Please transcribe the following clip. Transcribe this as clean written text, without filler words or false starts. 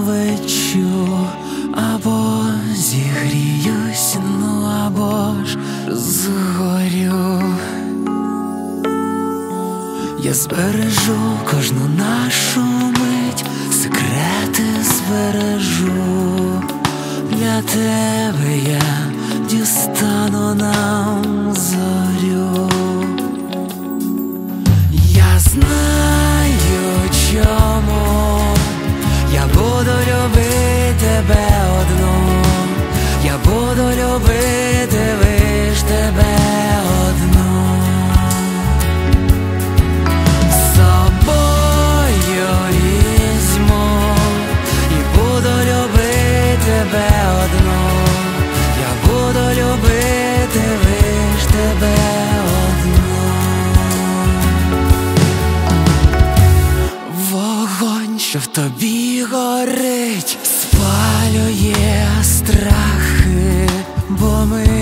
зненавичу, або зігріюсь, ну або ж згорю. Я збережу кожну нашу мить, секрети збережу. Для тебе я дістану нам зорю. Я знаю, чому я буду любити тебе одну. Я буду любити лиш тебе одну. З собою візьму і буду любити тебе одну. Я буду любити лиш тебе одну. Вогонь, що в тобі горить, спалює страхи, бо ми